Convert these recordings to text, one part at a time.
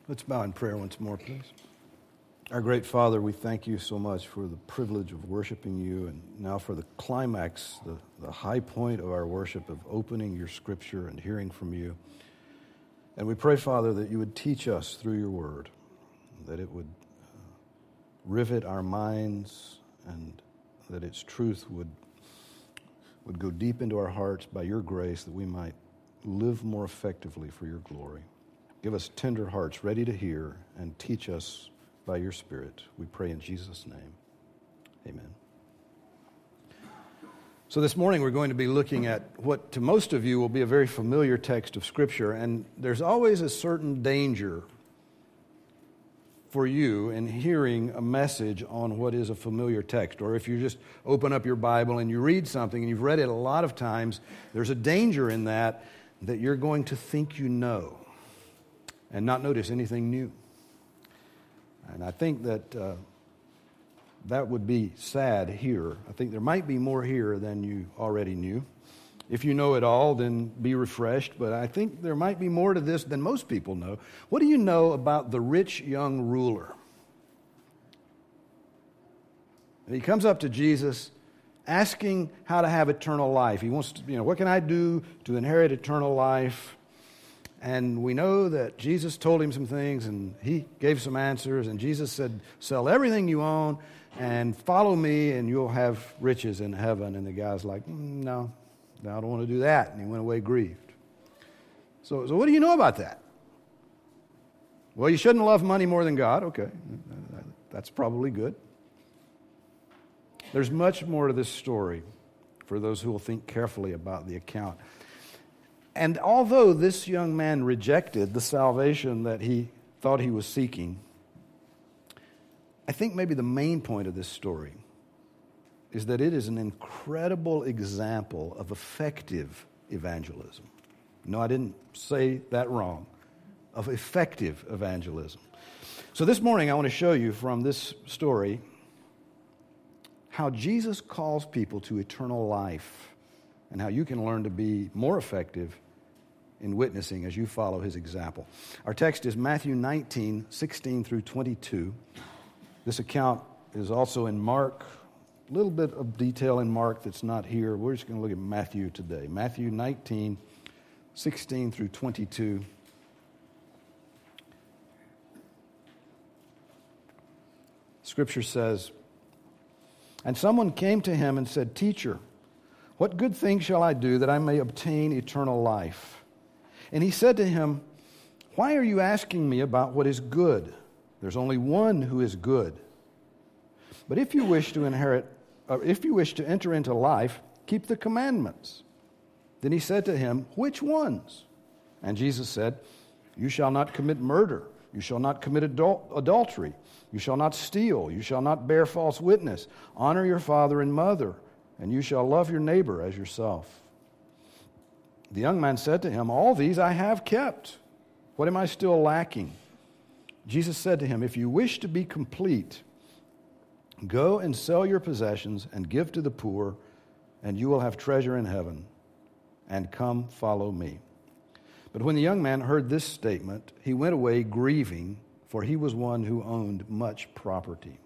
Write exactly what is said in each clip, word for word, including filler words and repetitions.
Let's bow in prayer once more, please. Our great Father, we thank you so much for the privilege of worshiping you, and now for the climax, the, the high point of our worship of opening your Scripture and hearing from you. And we pray, Father, that you would teach us through your word, that it would uh, rivet our minds, and that its truth would, would go deep into our hearts by your grace, that we might live more effectively for your glory. Give us tender hearts ready to hear, and teach us by your Spirit. We pray in Jesus' name. Amen. So this morning we're going to be looking at what to most of you will be a very familiar text of Scripture, and there's always a certain danger for you in hearing a message on what is a familiar text. Or if you just open up your Bible and you read something and you've read it a lot of times, there's a danger in that that you're going to think you know and not notice anything new. And I think that uh, that would be sad here. I think there might be more here than you already knew. If you know it all, then be refreshed. But I think there might be more to this than most people know. What do you know about the rich young ruler? And he comes up to Jesus asking how to have eternal life. He wants to, you know, what can I do to inherit eternal life? And we know that Jesus told him some things, and he gave some answers, and Jesus said, sell everything you own and follow me, and you'll have riches in heaven. And the guy's like, mm, no, no, I don't want to do that. And he went away grieved. So, so what do you know about that? Well, you shouldn't love money more than God. Okay, that's probably good. There's much more to this story for those who will think carefully about the account. And although this young man rejected the salvation that he thought he was seeking, I think maybe the main point of this story is that it is an incredible example of effective evangelism. No, I didn't say that wrong. Of effective evangelism. So this morning I want to show you from this story how Jesus calls people to eternal life and how you can learn to be more effective in witnessing as you follow his example. Our text is Matthew nineteen, sixteen through twenty-two. This account is also in Mark. A little bit of detail in Mark that's not here. We're just going to look at Matthew today. Matthew nineteen, sixteen through twenty-two. Scripture says, and someone came to him and said, Teacher, what good thing shall I do that I may obtain eternal life? And he said to him, why are you asking me about what is good? There's only one who is good. But if you wish to inherit, or if you wish to enter into life, keep the commandments. Then he said to him, which ones? And Jesus said, you shall not commit murder. You shall not commit adul- adultery. You shall not steal. You shall not bear false witness. Honor your father and mother, and you shall love your neighbor as yourself. The young man said to him, all these I have kept. What am I still lacking? Jesus said to him, if you wish to be complete, go and sell your possessions and give to the poor, and you will have treasure in heaven. And come, follow me. But when the young man heard this statement, he went away grieving, for he was one who owned much property.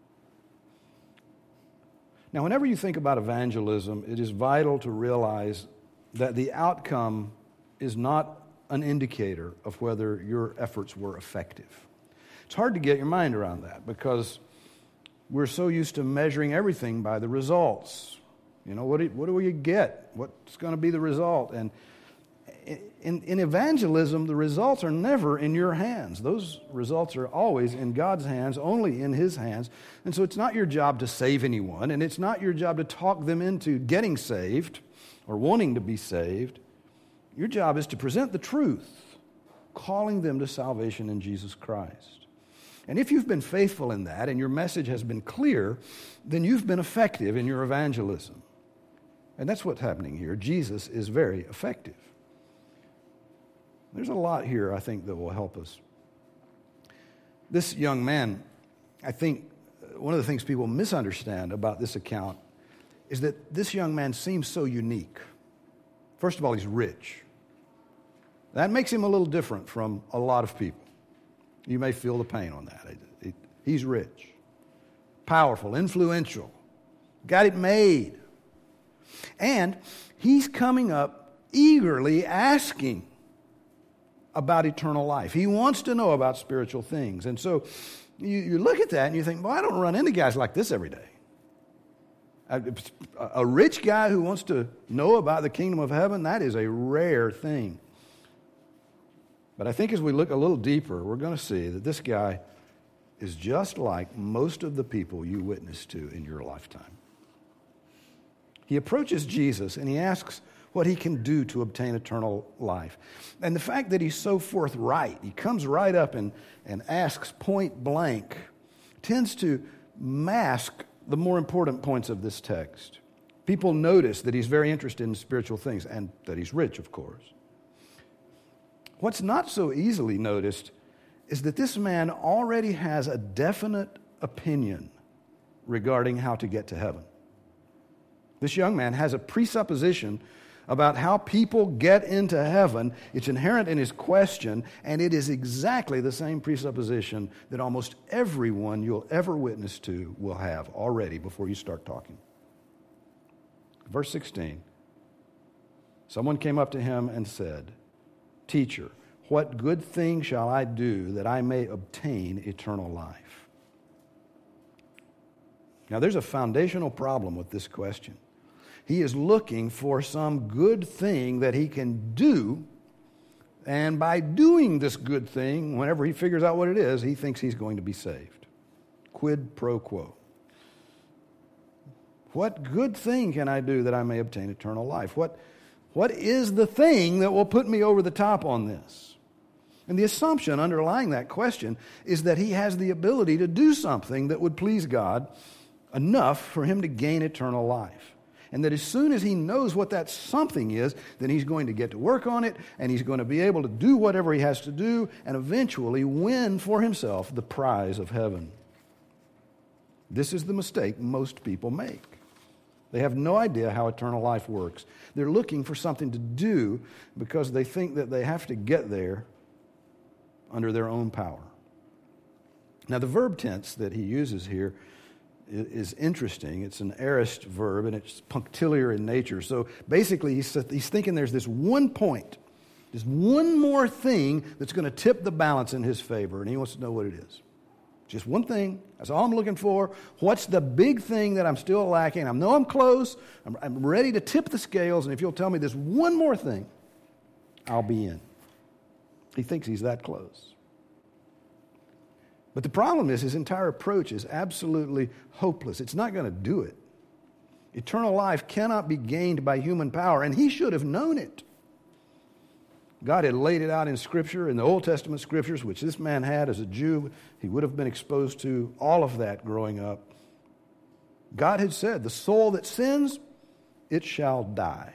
Now, whenever you think about evangelism, it is vital to realize that the outcome is not an indicator of whether your efforts were effective. It's hard to get your mind around that because we're so used to measuring everything by the results. You know, what do, what do we get? What's going to be the result? And in, in evangelism, the results are never in your hands. Those results are always in God's hands, only in his hands. And so it's not your job to save anyone, and it's not your job to talk them into getting saved or wanting to be saved. Your job is to present the truth, calling them to salvation in Jesus Christ. And if you've been faithful in that and your message has been clear, then you've been effective in your evangelism. And that's what's happening here. Jesus is very effective. There's a lot here, I think, that will help us. This young man, I think one of the things people misunderstand about this account is that this young man seems so unique. First of all, he's rich. That makes him a little different from a lot of people. You may feel the pain on that. It, it, he's rich, powerful, influential, got it made. And he's coming up eagerly asking about eternal life. He wants to know about spiritual things. And so you, you look at that and you think, well, I don't run into guys like this every day. A, a rich guy who wants to know about the kingdom of heaven, that is a rare thing. But I think as we look a little deeper, we're going to see that this guy is just like most of the people you witness to in your lifetime. He approaches Jesus and he asks what he can do to obtain eternal life. And the fact that he's so forthright, he comes right up and, and asks point blank, tends to mask the more important points of this text. People notice that he's very interested in spiritual things and that he's rich, of course. What's not so easily noticed is that this man already has a definite opinion regarding how to get to heaven. This young man has a presupposition about how people get into heaven. It's inherent in his question, and it is exactly the same presupposition that almost everyone you'll ever witness to will have already before you start talking. Verse sixteen, someone came up to him and said, "Teacher, what good thing shall I do that I may obtain eternal life?" Now, there's a foundational problem with this question. He is looking for some good thing that he can do, and by doing this good thing, whenever he figures out what it is, he thinks he's going to be saved. Quid pro quo. What good thing can I do that I may obtain eternal life? What, what is the thing that will put me over the top on this? And the assumption underlying that question is that he has the ability to do something that would please God enough for him to gain eternal life. And that as soon as he knows what that something is, then he's going to get to work on it, and he's going to be able to do whatever he has to do, and eventually win for himself the prize of heaven. This is the mistake most people make. They have no idea how eternal life works. They're looking for something to do because they think that they have to get there under their own power. Now, the verb tense that he uses here is interesting. It's an aorist verb, and it's punctiliar in nature. So basically, he's, he's thinking there's this one point, this one more thing that's going to tip the balance in his favor, and he wants to know what it is. Just one thing. That's all I'm looking for. What's the big thing that I'm still lacking? I know I'm close. I'm, I'm ready to tip the scales, and if you'll tell me this one more thing, I'll be in. He thinks he's that close. But the problem is his entire approach is absolutely hopeless. It's not going to do it. Eternal life cannot be gained by human power, and he should have known it. God had laid it out in Scripture, in the Old Testament Scriptures, which this man had as a Jew. He would have been exposed to all of that growing up. God had said, the soul that sins, it shall die.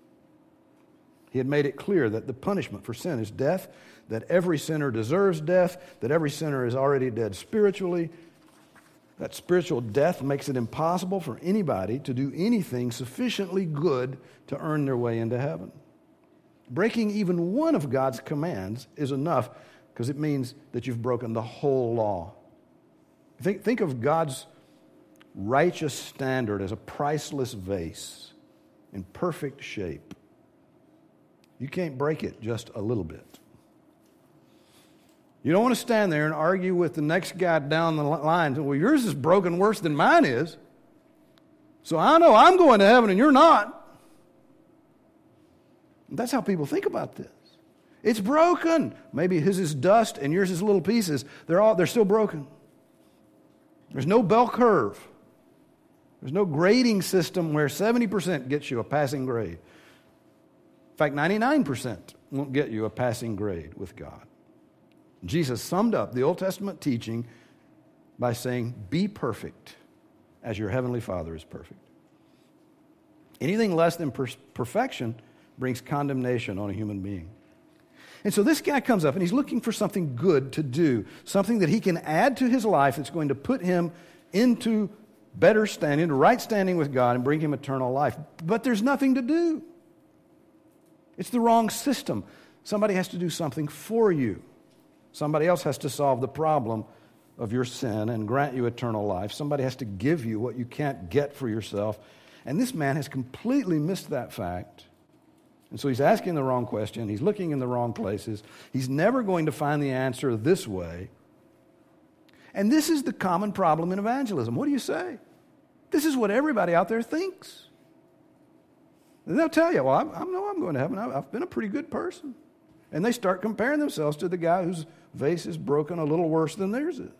He had made it clear that the punishment for sin is death, that every sinner deserves death, that every sinner is already dead spiritually. That spiritual death makes it impossible for anybody to do anything sufficiently good to earn their way into heaven. Breaking even one of God's commands is enough because it means that you've broken the whole law. Think, think of God's righteous standard as a priceless vase in perfect shape. You can't break it just a little bit. You don't want to stand there and argue with the next guy down the line. Well, yours is broken worse than mine is. So I know I'm going to heaven and you're not. That's how people think about this. It's broken. Maybe his is dust and yours is little pieces. They're all they're still broken. There's no bell curve. There's no grading system where seventy percent gets you a passing grade. In fact, ninety-nine percent won't get you a passing grade with God. Jesus summed up the Old Testament teaching by saying, be perfect as your heavenly Father is perfect. Anything less than per- perfection brings condemnation on a human being. And so this guy comes up and he's looking for something good to do, something that he can add to his life that's going to put him into better standing, into right standing with God and bring him eternal life. But there's nothing to do. It's the wrong system. Somebody has to do something for you. Somebody else has to solve the problem of your sin and grant you eternal life. Somebody has to give you what you can't get for yourself. And this man has completely missed that fact. And so he's asking the wrong question. He's looking in the wrong places. He's never going to find the answer this way. And this is the common problem in evangelism. What do you say? This is what everybody out there thinks. And they'll tell you, well, I, I know I'm going to heaven. I've, I've been a pretty good person. And they start comparing themselves to the guy whose vase is broken a little worse than theirs is.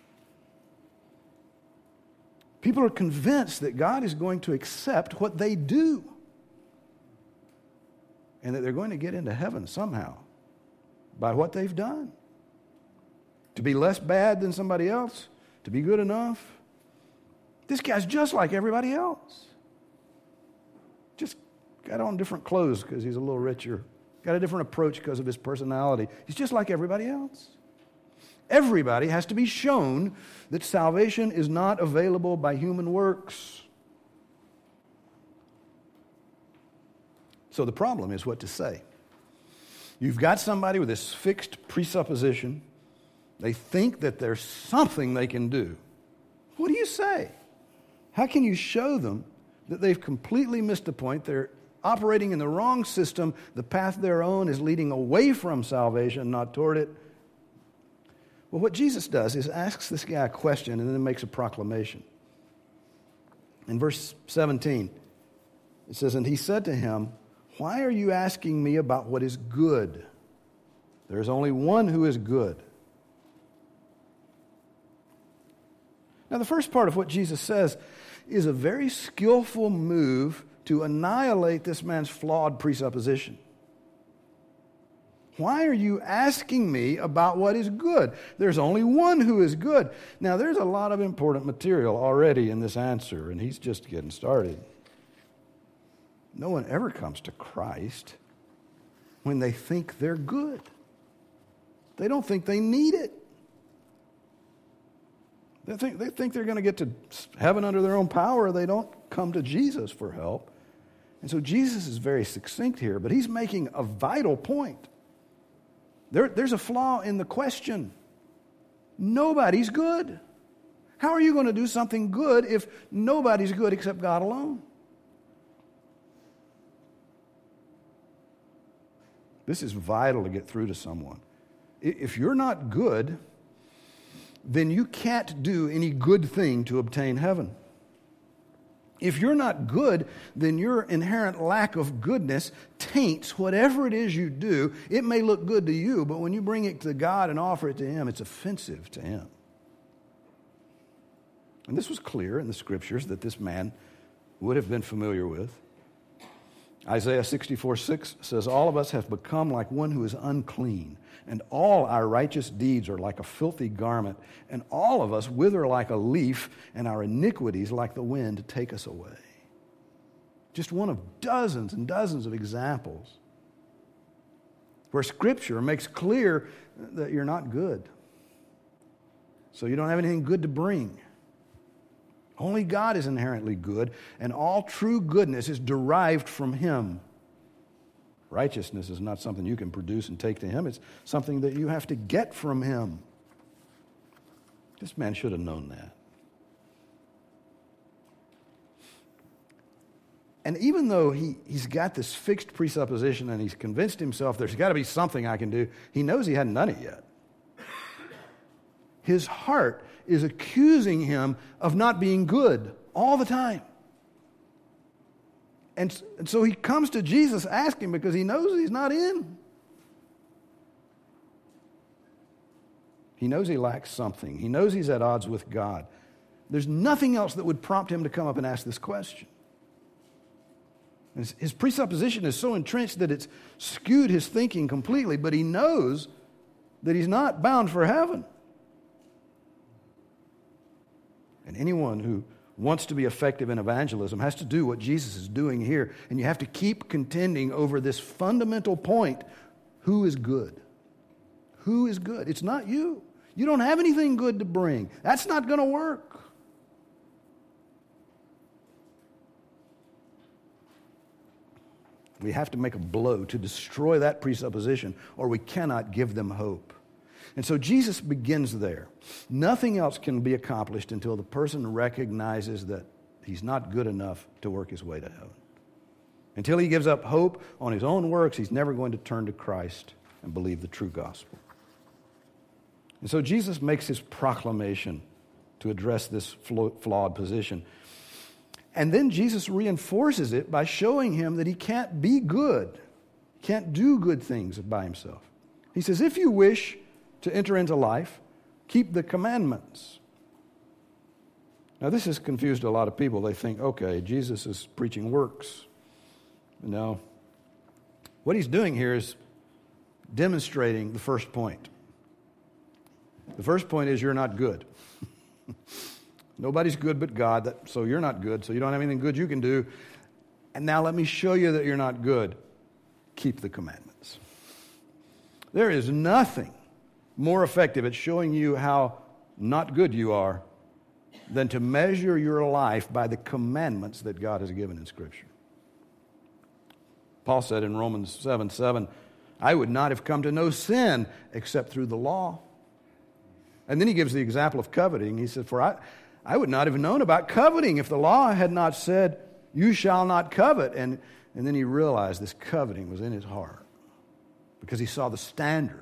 People are convinced that God is going to accept what they do and that they're going to get into heaven somehow by what they've done. To be less bad than somebody else, to be good enough. This guy's just like everybody else. Just got on different clothes because he's a little richer. Got a different approach because of his personality. He's just like everybody else. Everybody has to be shown that salvation is not available by human works. So the problem is what to say. You've got somebody with this fixed presupposition. They think that there's something they can do. What do you say? How can you show them that they've completely missed the point? They're operating in the wrong system. The path they're on is leading away from salvation, not toward it. Well, what Jesus does is asks this guy a question and then makes a proclamation. In verse seventeen, it says, "And he said to him, 'Why are you asking me about what is good? There is only one who is good.'" Now, the first part of what Jesus says is a very skillful move to annihilate this man's flawed presupposition. Why are you asking me about what is good? There's only one who is good. Now, there's a lot of important material already in this answer, and he's just getting started. No one ever comes to Christ when they think they're good. They don't think they need it. They think, they think they're going to get to heaven under their own power. They don't come to Jesus for help. And so Jesus is very succinct here, but he's making a vital point. There, there's a flaw in the question. Nobody's good. How are you going to do something good if nobody's good except God alone? This is vital to get through to someone. If you're not good, then you can't do any good thing to obtain heaven. If you're not good, then your inherent lack of goodness taints whatever it is you do. It may look good to you, but when you bring it to God and offer it to Him, it's offensive to Him. And this was clear in the Scriptures that this man would have been familiar with. Isaiah sixty-four six says, "All of us have become like one who is unclean, and all our righteous deeds are like a filthy garment, and all of us wither like a leaf, and our iniquities like the wind take us away." Just one of dozens and dozens of examples where Scripture makes clear that you're not good. So you don't have anything good to bring. Only God is inherently good, and all true goodness is derived from Him. Righteousness is not something you can produce and take to Him. It's something that you have to get from Him. This man should have known that. And even though he, he's got this fixed presupposition and he's convinced himself there's got to be something I can do, he knows he hadn't done it yet. His heart is accusing him of not being good all the time. And, and so he comes to Jesus asking because he knows he's not in. He knows he lacks something. He knows he's at odds with God. There's nothing else that would prompt him to come up and ask this question. His, his presupposition is so entrenched that it's skewed his thinking completely, but he knows that he's not bound for heaven. And anyone who wants to be effective in evangelism has to do what Jesus is doing here. And you have to keep contending over this fundamental point. Who is good? Who is good? It's not you. You don't have anything good to bring. That's not going to work. We have to make a blow to destroy that presupposition, or we cannot give them hope. And so Jesus begins there. Nothing else can be accomplished until the person recognizes that he's not good enough to work his way to heaven. Until he gives up hope on his own works, he's never going to turn to Christ and believe the true gospel. And so Jesus makes his proclamation to address this flawed position. And then Jesus reinforces it by showing him that he can't be good, can't do good things by himself. He says, if you wish to enter into life, keep the commandments. Now, this has confused a lot of people. They think, okay, Jesus is preaching works. No. What he's doing here is demonstrating the first point. The first point is you're not good. Nobody's good but God, that, so you're not good, so you don't have anything good you can do. And now let me show you that you're not good. Keep the commandments. There is nothing more effective at showing you how not good you are than to measure your life by the commandments that God has given in Scripture. Paul said in Romans seven seven, I would not have come to know sin except through the law. And then he gives the example of coveting. He said, for I, I would not have known about coveting if the law had not said, you shall not covet. And, and then he realized this coveting was in his heart because he saw the standard.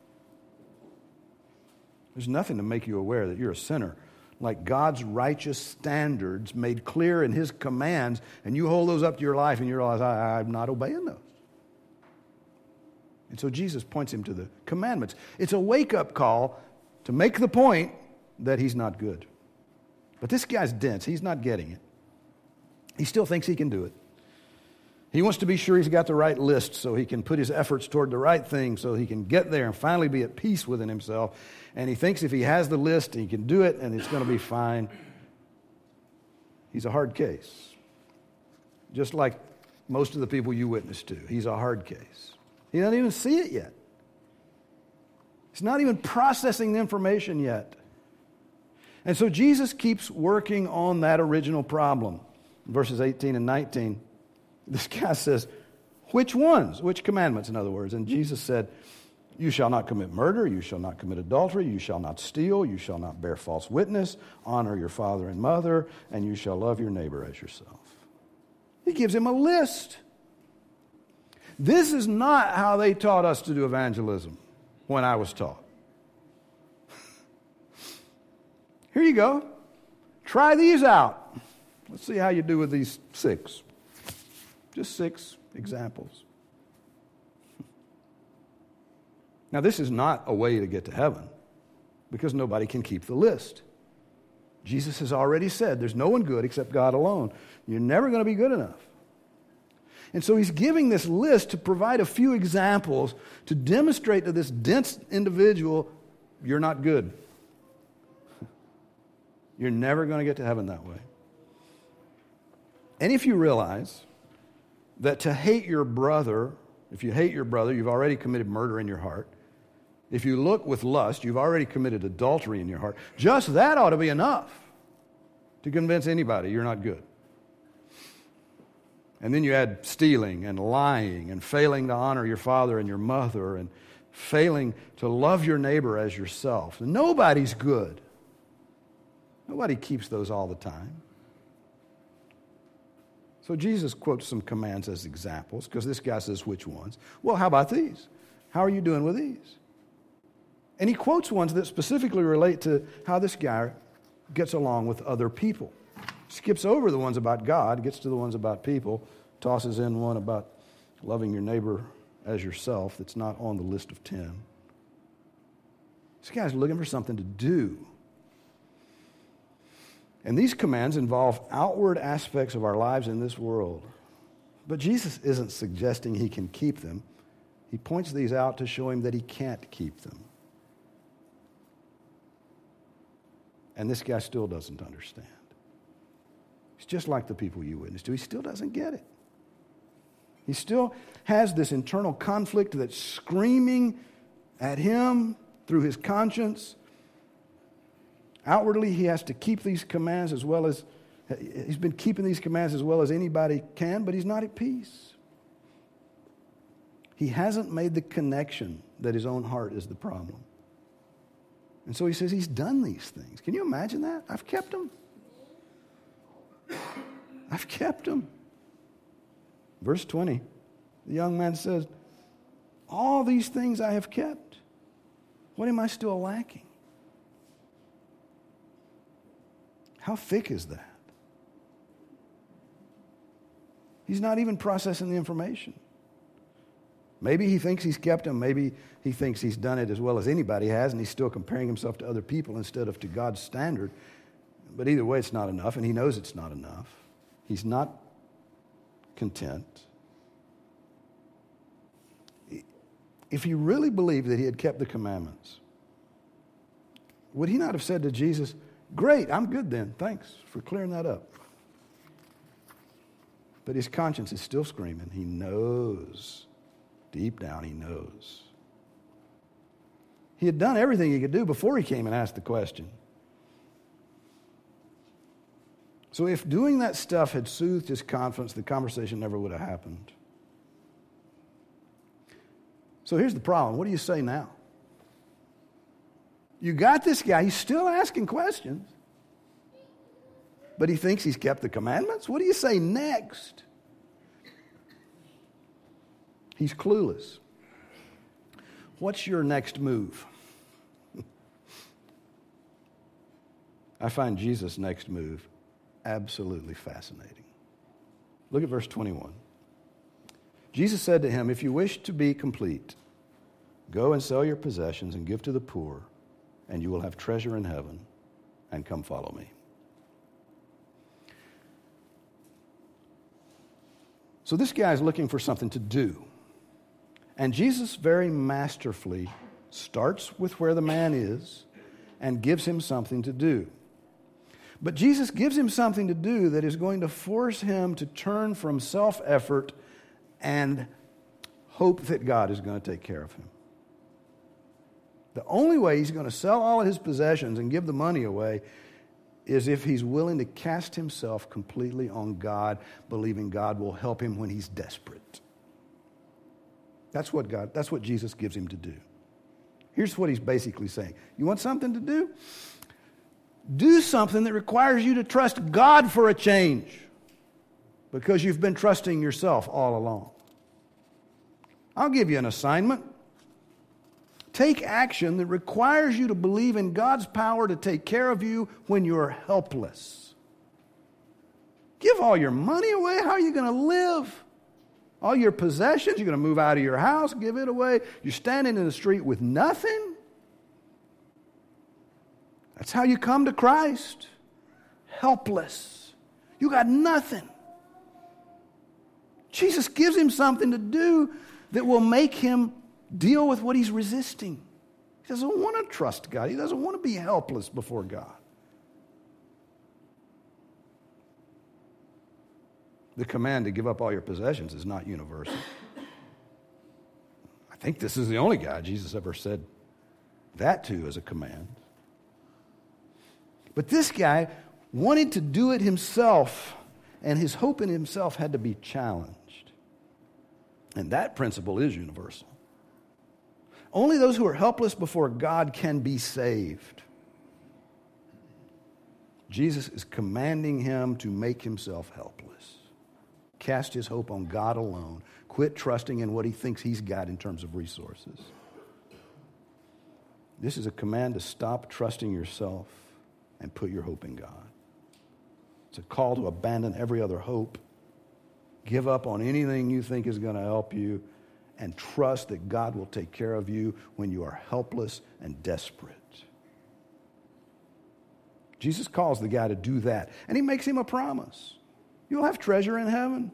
There's nothing to make you aware that you're a sinner like God's righteous standards made clear in his commands, and you hold those up to your life and you realize, I, I'm not obeying those. And so Jesus points him to the commandments. It's a wake-up call to make the point that he's not good. But this guy's dense. He's not getting it. He still thinks he can do it. He wants to be sure he's got the right list so he can put his efforts toward the right thing so he can get there and finally be at peace within himself. And he thinks if he has the list, he can do it and it's going to be fine. He's a hard case. Just like most of the people you witness to. He's a hard case. He doesn't even see it yet. He's not even processing the information yet. And so Jesus keeps working on that original problem. In verses eighteen and nineteen, this guy says, which ones? Which commandments, in other words? And Jesus said, you shall not commit murder, you shall not commit adultery, you shall not steal, you shall not bear false witness, honor your father and mother, and you shall love your neighbor as yourself. He gives him a list. This is not how they taught us to do evangelism when I was taught. Here you go. Try these out. Let's see how you do with these six. Just six examples. Now, this is not a way to get to heaven because nobody can keep the list. Jesus has already said there's no one good except God alone. You're never going to be good enough. And so he's giving this list to provide a few examples to demonstrate to this dense individual, you're not good. You're never going to get to heaven that way. And if you realize that to hate your brother, if you hate your brother, you've already committed murder in your heart. If you look with lust, you've already committed adultery in your heart. Just that ought to be enough to convince anybody you're not good. And then you add stealing and lying and failing to honor your father and your mother and failing to love your neighbor as yourself. Nobody's good. Nobody keeps those all the time. So Jesus quotes some commands as examples because this guy says, which ones? Well, how about these? How are you doing with these? And he quotes ones that specifically relate to how this guy gets along with other people. Skips over the ones about God, gets to the ones about people, tosses in one about loving your neighbor as yourself that's not on the list of ten. This guy's looking for something to do. And these commands involve outward aspects of our lives in this world. But Jesus isn't suggesting he can keep them. He points these out to show him that he can't keep them. And this guy still doesn't understand. He's just like the people you witness to. He still doesn't get it. He still has this internal conflict that's screaming at him through his conscience. Outwardly, he has to keep these commands as well as, he's been keeping these commands as well as anybody can, but he's not at peace. He hasn't made the connection that his own heart is the problem. And so he says he's done these things. Can you imagine that? I've kept them. I've kept them. Verse twenty, the young man says, all these things I have kept. What am I still lacking? How thick is that? He's not even processing the information. Maybe he thinks he's kept them. Maybe he thinks he's done it as well as anybody has, and he's still comparing himself to other people instead of to God's standard. But either way, it's not enough, and he knows it's not enough. He's not content. If he really believed that he had kept the commandments, would he not have said to Jesus, great, I'm good then. Thanks for clearing that up. But his conscience is still screaming. He knows. Deep down, he knows. He had done everything he could do before he came and asked the question. So if doing that stuff had soothed his confidence, the conversation never would have happened. So here's the problem. What do you say now? You got this guy. He's still asking questions. But he thinks he's kept the commandments. What do you say next? He's clueless. What's your next move? I find Jesus' next move absolutely fascinating. Look at verse twenty-one. Jesus said to him, if you wish to be complete, go and sell your possessions and give to the poor, and you will have treasure in heaven, and come follow me. So this guy is looking for something to do. And Jesus very masterfully starts with where the man is and gives him something to do. But Jesus gives him something to do that is going to force him to turn from self-effort and hope that God is going to take care of him. The only way he's going to sell all of his possessions and give the money away is if he's willing to cast himself completely on God, believing God will help him when he's desperate. That's what God, that's what Jesus gives him to do. Here's what he's basically saying. You want something to do? Do something that requires you to trust God for a change, because you've been trusting yourself all along. I'll give you an assignment. Take action that requires you to believe in God's power to take care of you when you're helpless. Give all your money away. How are you going to live? All your possessions, you're going to move out of your house, give it away. You're standing in the street with nothing. That's how you come to Christ. Helpless. You got nothing. Jesus gives him something to do that will make him deal with what he's resisting. He doesn't want to trust God. He doesn't want to be helpless before God. The command to give up all your possessions is not universal. I think this is the only guy Jesus ever said that to as a command. But this guy wanted to do it himself, and his hope in himself had to be challenged. And that principle is universal. Only those who are helpless before God can be saved. Jesus is commanding him to make himself helpless. Cast his hope on God alone. Quit trusting in what he thinks he's got in terms of resources. This is a command to stop trusting yourself and put your hope in God. It's a call to abandon every other hope. Give up on anything you think is going to help you, and trust that God will take care of you when you are helpless and desperate. Jesus calls the guy to do that, and he makes him a promise. You'll have treasure in heaven.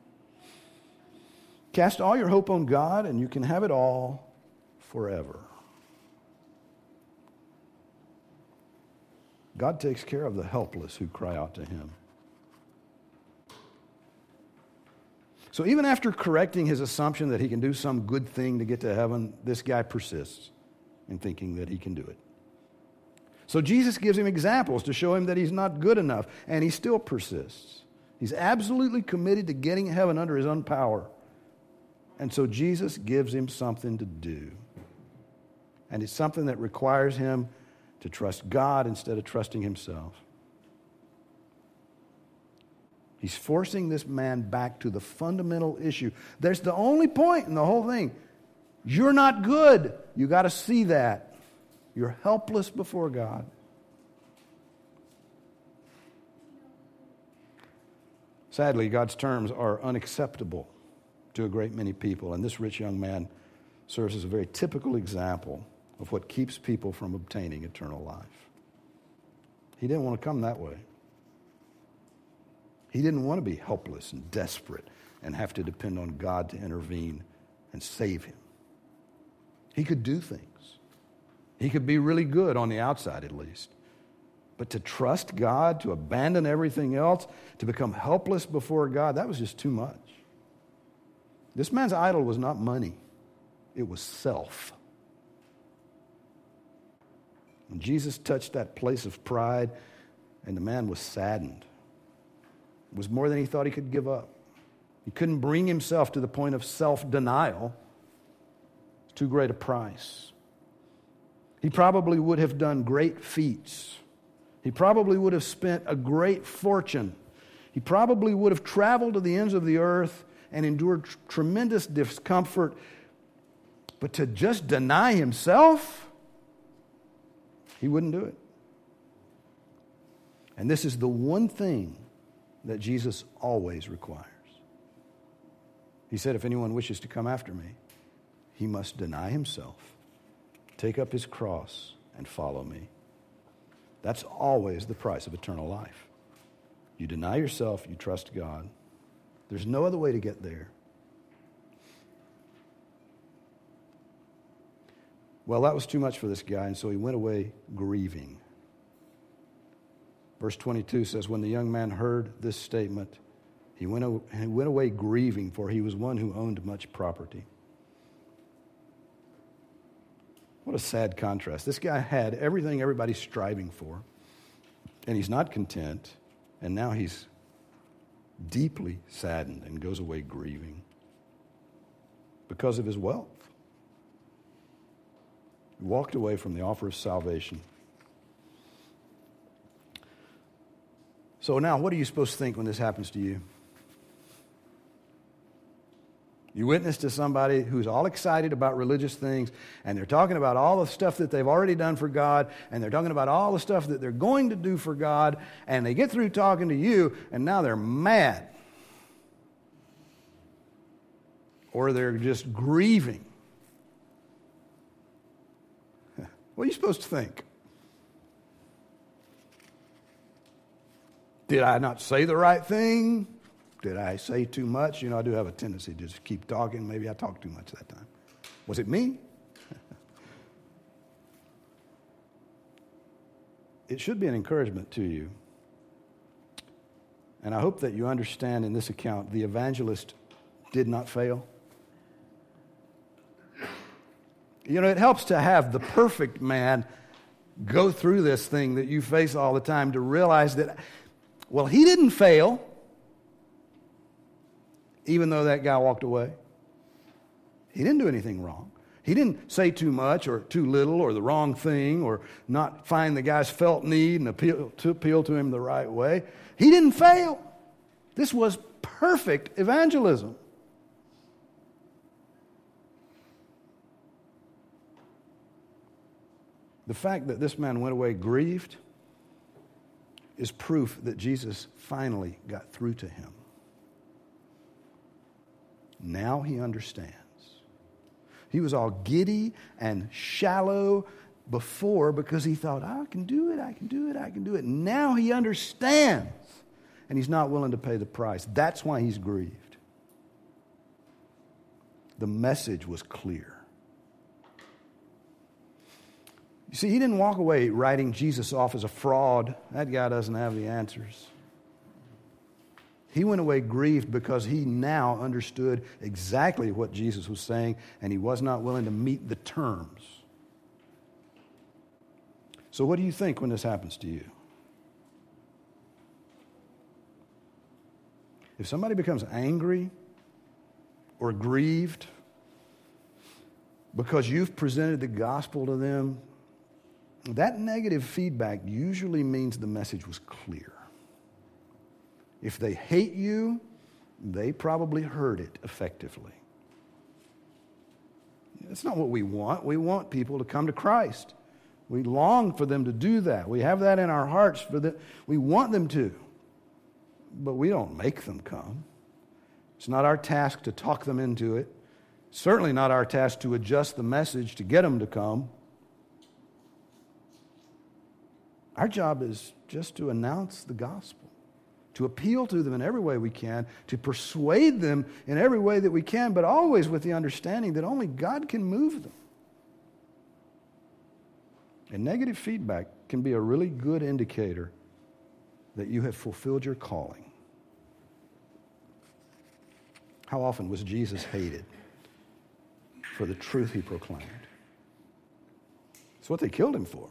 Cast all your hope on God, and you can have it all forever. God takes care of the helpless who cry out to him. So even after correcting his assumption that he can do some good thing to get to heaven, this guy persists in thinking that he can do it. So Jesus gives him examples to show him that he's not good enough, and he still persists. He's absolutely committed to getting heaven under his own power. And so Jesus gives him something to do. And it's something that requires him to trust God instead of trusting himself. He's forcing this man back to the fundamental issue. There's the only point in the whole thing. You're not good. You got to see that. You're helpless before God. Sadly, God's terms are unacceptable to a great many people, and this rich young man serves as a very typical example of what keeps people from obtaining eternal life. He didn't want to come that way. He didn't want to be helpless and desperate and have to depend on God to intervene and save him. He could do things. He could be really good on the outside at least. But to trust God, to abandon everything else, to become helpless before God, that was just too much. This man's idol was not money. It was self. When Jesus touched that place of pride, and the man was saddened. It was more than he thought he could give up. He couldn't bring himself to the point of self-denial. It's too great a price. He probably would have done great feats. He probably would have spent a great fortune. He probably would have traveled to the ends of the earth and endured tr- tremendous discomfort. But to just deny himself, he wouldn't do it. And this is the one thing that Jesus always requires. He said, if anyone wishes to come after me, he must deny himself, take up his cross, and follow me. That's always the price of eternal life. You deny yourself, you trust God. There's no other way to get there. Well, that was too much for this guy, and so he went away grieving. Verse twenty-two says, when the young man heard this statement, he went, he went away grieving, for he was one who owned much property. What a sad contrast. This guy had everything everybody's striving for, and he's not content, and now he's deeply saddened and goes away grieving because of his wealth. He walked away from the offer of salvation. So now, what are you supposed to think when this happens to you? You witness to somebody who's all excited about religious things, and they're talking about all the stuff that they've already done for God, and they're talking about all the stuff that they're going to do for God, and they get through talking to you, and now they're mad. Or they're just grieving. What are you supposed to think? Did I not say the right thing? Did I say too much? You know, I do have a tendency to just keep talking. Maybe I talked too much that time. Was it me? It should be an encouragement to you. And I hope that you understand in this account, the evangelist did not fail. You know, it helps to have the perfect man go through this thing that you face all the time to realize that, well, he didn't fail, even though that guy walked away. He didn't do anything wrong. He didn't say too much or too little or the wrong thing or not find the guy's felt need and appeal to, appeal to him the right way. He didn't fail. This was perfect evangelism. The fact that this man went away grieved is proof that Jesus finally got through to him. Now he understands. He was all giddy and shallow before because he thought, I can do it, I can do it, I can do it. Now he understands, and he's not willing to pay the price. That's why he's grieved. The message was clear. You see, he didn't walk away writing Jesus off as a fraud. That guy doesn't have the answers. He went away grieved because he now understood exactly what Jesus was saying, and he was not willing to meet the terms. So what do you think when this happens to you? If somebody becomes angry or grieved because you've presented the gospel to them that negative feedback usually means the message was clear. If they hate you, they probably heard it effectively. That's not what we want. We want people to come to Christ. We long for them to do that. We have that in our hearts. For the, we want them to. But we don't make them come. It's not our task to talk them into it. Certainly not our task to adjust the message to get them to come. Our job is just to announce the gospel, to appeal to them in every way we can, to persuade them in every way that we can, but always with the understanding that only God can move them. And negative feedback can be a really good indicator that you have fulfilled your calling. How often was Jesus hated for the truth he proclaimed? It's what they killed him for.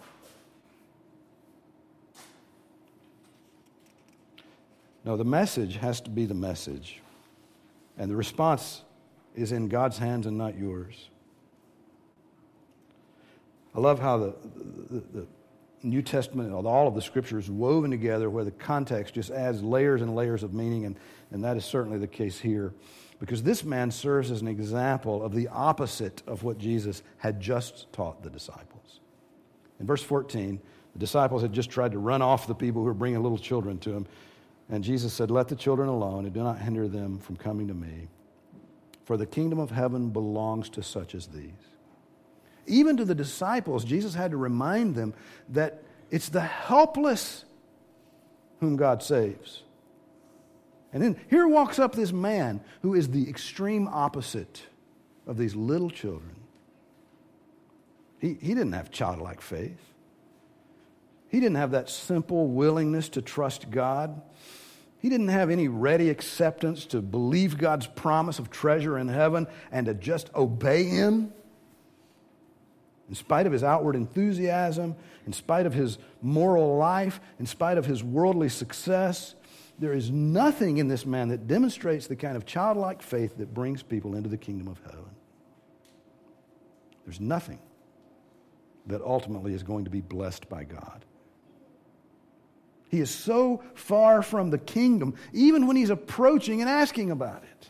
No, the message has to be the message. And the response is in God's hands and not yours. I love how the, the, the New Testament, all of the Scripture is woven together where the context just adds layers and layers of meaning, and, and that is certainly the case here. Because this man serves as an example of the opposite of what Jesus had just taught the disciples. In verse fourteen, the disciples had just tried to run off the people who were bringing little children to him. And Jesus said, "Let the children alone and do not hinder them from coming to me. For the kingdom of heaven belongs to such as these." Even to the disciples, Jesus had to remind them that it's the helpless whom God saves. And then here walks up this man who is the extreme opposite of these little children. He, he didn't have childlike faith. He didn't have that simple willingness to trust God. He didn't have any ready acceptance to believe God's promise of treasure in heaven and to just obey Him. In spite of his outward enthusiasm, in spite of his moral life, in spite of his worldly success, there is nothing in this man that demonstrates the kind of childlike faith that brings people into the kingdom of heaven. There's nothing that ultimately is going to be blessed by God. He is so far from the kingdom, even when he's approaching and asking about it.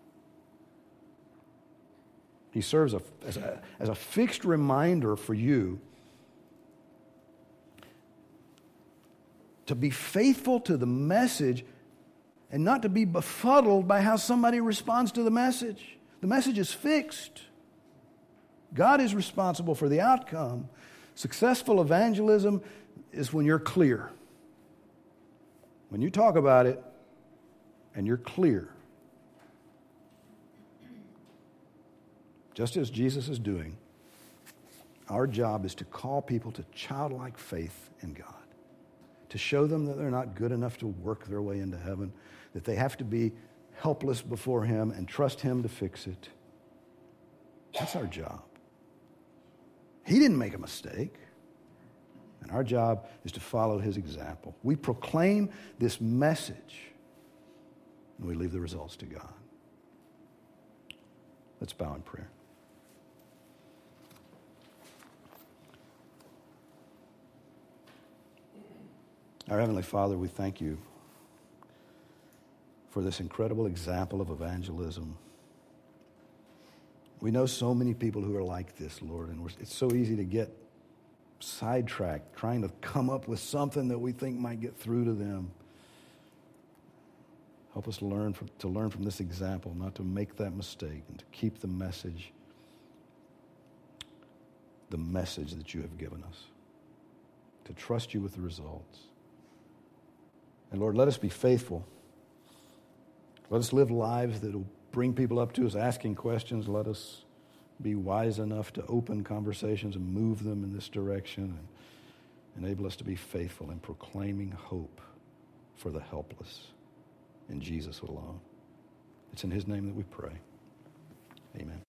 He serves a, as, a, as a fixed reminder for you to be faithful to the message and not to be befuddled by how somebody responds to the message. The message is fixed. God is responsible for the outcome. Successful evangelism is when you're clear. When you talk about it and you're clear. Just as Jesus is doing, our job is to call people to childlike faith in God, to show them that they're not good enough to work their way into heaven, that they have to be helpless before Him and trust Him to fix it. That's our job. He didn't make a mistake, and our job is to follow His example. We proclaim this message, and we leave the results to God. Let's bow in prayer. Our Heavenly Father, we thank You for this incredible example of evangelism. We know so many people who are like this, Lord, and we're, it's so easy to get sidetracked trying to come up with something that we think might get through to them. Help us learn from, to learn from this example, not to make that mistake, and to keep the message, the message that You have given us, to trust You with the results. And Lord, let us be faithful. Let us live lives that will bring people up to us asking questions. Let us be wise enough to open conversations and move them in this direction, and enable us to be faithful in proclaiming hope for the helpless in Jesus alone. It's in His name that we pray. Amen.